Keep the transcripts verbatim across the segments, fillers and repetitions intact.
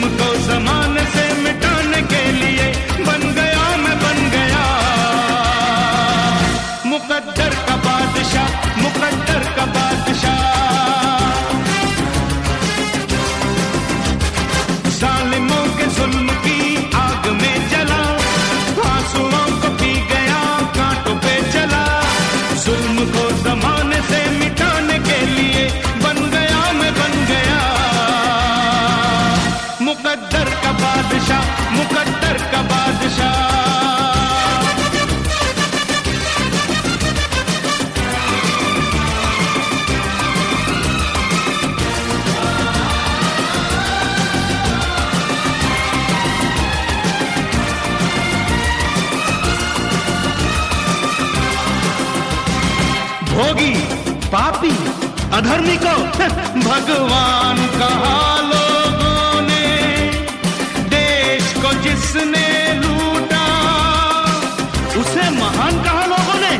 जुल्म को ज़माने से मिटाने के लिए बन गया मैं बन गया मुकद्दर का बादशाह, मुकद्दर का बादशाह। जालिमों के जुल्म की आग में जला, आंसुओं को पी गया कांटों पे चला। जुल्म को ज़माने से मिटाने के लिए बन गया मैं बन गया मुकद्दर का बादशाह, मुकद्दर का बादशाह। भोगी, पापी, अधर्मी को भगवान कहा लोगों ने, देश को जिसने लूटा उसे महान कहा लोगों ने।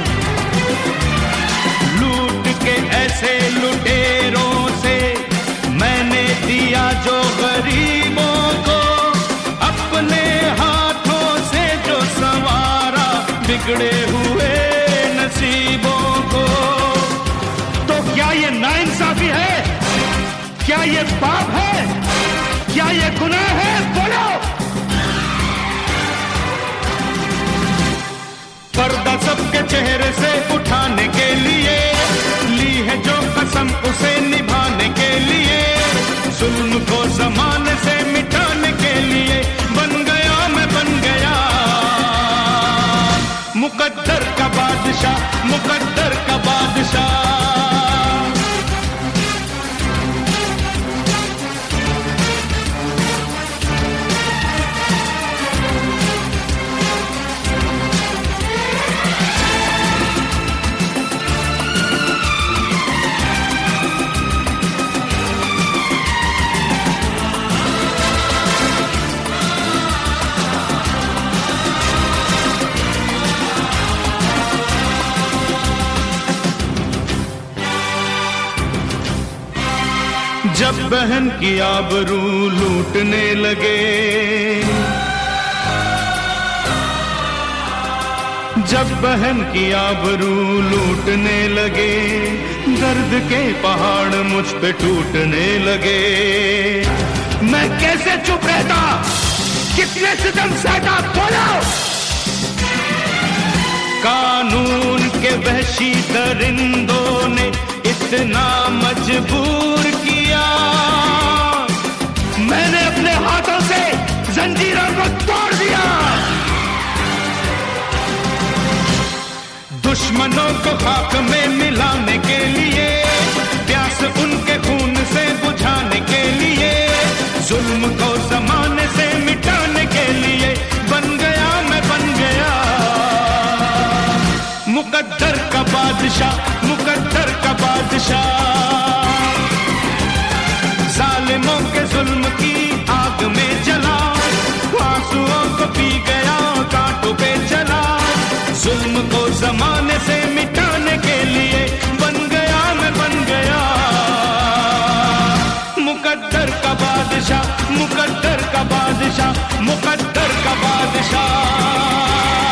लूट के ऐसे लुटेरों से मैंने दिया जो गरीबों को, अपने हाथों से जो संवारा बिगड़े हुए नसीबों को। तो क्या ये नाइंसाफी है? क्या ये पाप है? क्या ये गुनाह है? बोलो। पर्दा सबके चेहरे से उठाने के लिए, ली है जो कसम उसे निभाने के लिए, जुल्म को ज़माने से मिटाने के लिए बन गया मैं बन गया मुकद्दर का बादशाह, मुकद्दर का बादशाह। जब बहन की आबरू लूटने लगे, जब बहन की आबरू लूटने लगे, दर्द के पहाड़ मुझ पे टूटने लगे। मैं कैसे चुप रहता, कितने सितम सहता, बोलो। कानून के वहशी दरिंदों ने इतना मजबूर किया, मैंने अपने हाथों से जंजीरों को तोड़ दिया। दुश्मनों को खाक में मिलाने के लिए, प्यास उनके खून से बुझाने के लिए, जुल्म को ज़माने से मिटाने के लिए बन गया मैं बन गया मुकद्दर का बादशाह, मुकद्दर का बादशाह। जालिमों के जुल्म की आग में जला, आंसुओं को पी गया कांटों पे चला। जुल्म को ज़माने से मिटाने के लिए बन गया मैं बन गया मुकद्दर का बादशाह, मुकद्दर का बादशाह, मुकद्दर का बादशाह।